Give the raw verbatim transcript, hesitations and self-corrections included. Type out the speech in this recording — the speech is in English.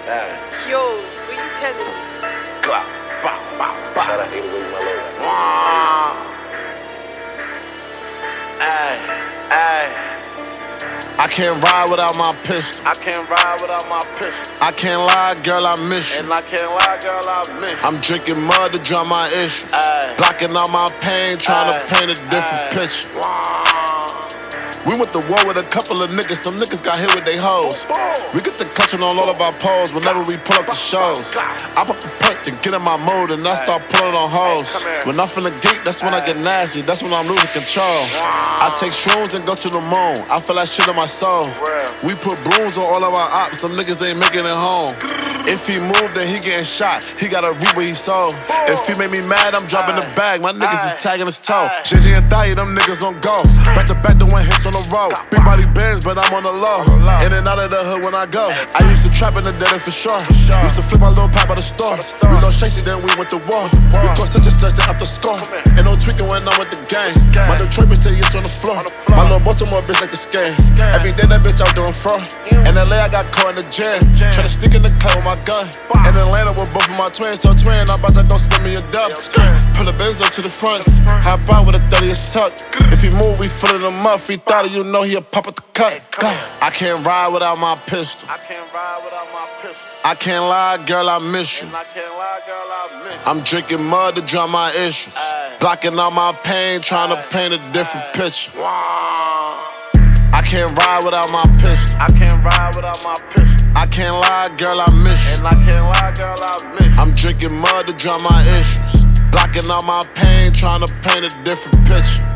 Hey. Yo, what you telling me? Blah, blah, blah, blah. Shout out eight oh eight, my lord. Ay, ay. I can't ride without my pistol. I can't ride without my pistol. I can't lie, girl, I miss you. And I can't lie, girl, I miss you. I'm drinking mud to drown my issues. Ay. Blocking out my pain, trying to Ay. paint a different Ay. picture. Wah. We went to war with a couple of niggas, some niggas got hit with they hoes. We get the clutching on all of our poles whenever we pull up the shows. I pop the perk to get in my mode and I start pulling on hoes. When I'm from the gate, that's when I get nasty, that's when I'm losing control. I take shrooms and go to the moon, I feel that shit in my soul. We put brooms on all of our ops, some niggas ain't making it home. If he moved, then he getting shot, he gotta reap what he sold. If he made me mad, I'm dropping the bag, my niggas is tagging his toe. Gigi and Thai, them niggas on go, back to back doing hits on the road. Big body bands, but I'm on the low. In and out of the hood when I go. I used to trap in the dead for sure. Used to flip my little pop at the store. We lost Shacey, then we went to war. We caught such and such, they up the score. Ain't no tweaking when I'm with the gang. My Detroit bitch say it's on the floor. My little Baltimore bitch like the scam. Every day that bitch out doing fraud. In L A I got caught in the jam. Tryna stick in the car with my gun. In Atlanta with both of my twins, so twin, I'm about to go spin me a dub. Pull the Benz up to the front, hop out with a thirtieth tuck. If he move, we filling him up. Free thought you know he'll pop at the cut. I can't ride without my pistol. I can't ride without my pistol. I can't lie, girl, I miss you. And I can't lie, girl, I miss you. I'm drinking mud to drown my issues. Blocking out my pain, trying to paint a different picture. Wah. I can't ride without my pistol. I can't ride without my pistol. I can't lie, girl, I miss you. And I can't lie, girl, I miss you. I'm drinking mud to drown my issues. Blocking out my pain, trying to paint a different picture.